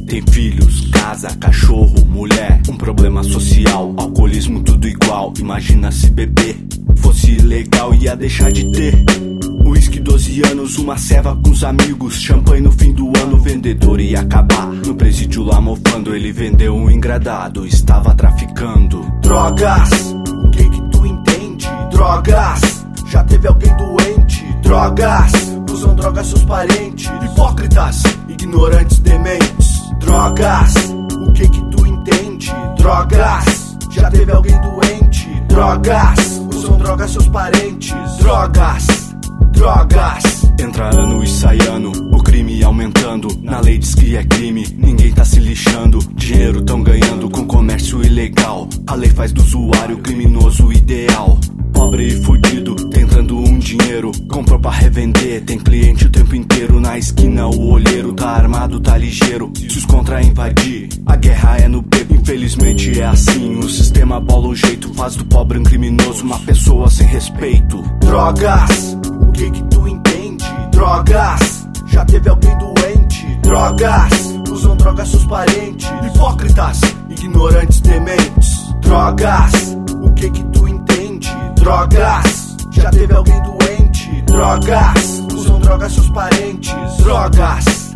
Tem filhos, casa, cachorro, mulher, um problema social, alcoolismo tudo igual. Imagina se beber fosse ilegal, ia deixar de ter. Uísque 12 anos, uma ceva com os amigos, champanhe no fim do ano, o vendedor ia acabar. No presídio lá mofando, ele vendeu um engradado, estava traficando drogas. O que tu entende? Drogas. Já teve alguém doente? Drogas. Usam drogas seus parentes, hipócritas, ignorantes, dementes. Drogas. O que tu entende? Drogas. Já teve alguém doente? Drogas. Usam drogas seus parentes. Drogas. Drogas. Entra ano e sai ano, o crime aumentando. Na lei diz que é crime, ninguém tá se lixando. Dinheiro tão ganhando com comércio ilegal. A lei faz do usuário criminoso ideal. Pobre e fudido, tentando um dinheiro, comprou pra revender. Tem cliente o tempo inteiro, na esquina o olheiro tá armado, tá ligeiro. Se os contra invadir, a guerra é no beco. Infelizmente é assim, o sistema bola o jeito, faz do pobre um criminoso, uma pessoa sem respeito. Drogas. O que tu entende? Drogas. Já teve alguém doente? Drogas. Usam drogas seus parentes, hipócritas, ignorantes, dementes. Drogas. O que tu entende? Drogas. Já teve alguém doente? Drogas. Usam drogas seus parentes. Drogas.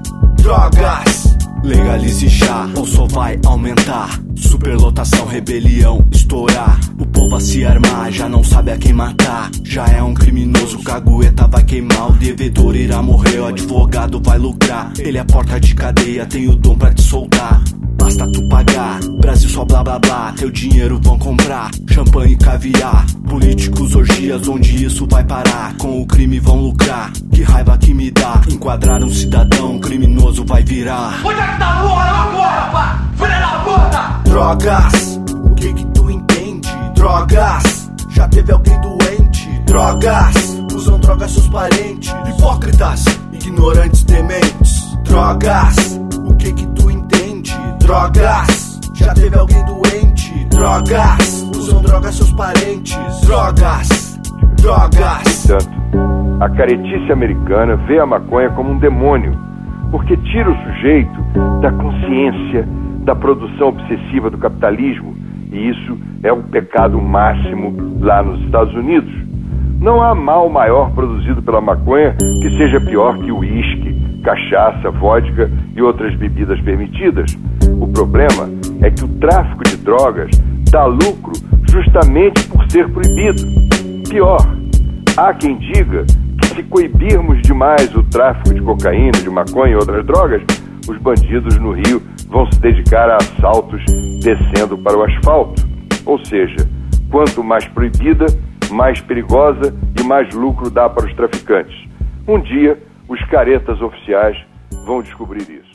Drogas. Legalize já, ou só vai aumentar. Superlotação, rebelião, estourar. O povo a se armar, já não sabe a quem matar. Já é um criminoso, cagueta vai queimar. O devedor irá morrer, o advogado vai lucrar. Ele é porta de cadeia, tem o dom pra te soltar. Basta tu pagar, Brasil só blá blá blá. Teu dinheiro vão comprar, champanhe e caviar. Políticos, orgias, onde isso vai parar? Com o crime vão lucrar, que raiva que me dá. Enquadrar um cidadão, criminoso vai virar. Onde é que tá a porra da porra, pá? Filha da puta! Drogas. O que tu entende? Drogas. Já teve alguém doente? Drogas. Usam drogas seus parentes, hipócritas, ignorantes, dementes. Drogas. O que tu entende? Drogas. Já teve alguém doente? Drogas. Usam drogas seus parentes. Drogas. Drogas. Portanto, a caretice americana vê a maconha como um demônio, porque tira o sujeito da consciência da produção obsessiva do capitalismo, e isso é um pecado máximo lá nos Estados Unidos. Não há mal maior produzido pela maconha que seja pior que o uísque, cachaça, vodka e outras bebidas permitidas. O problema é que o tráfico de drogas dá lucro justamente por ser proibido. Pior, há quem diga que se coibirmos demais o tráfico de cocaína, de maconha e outras drogas, os bandidos no Rio vão se dedicar a assaltos descendo para o asfalto. Ou seja, quanto mais proibida, mais perigosa e mais lucro dá para os traficantes. Um dia, os caretas oficiais vão descobrir isso.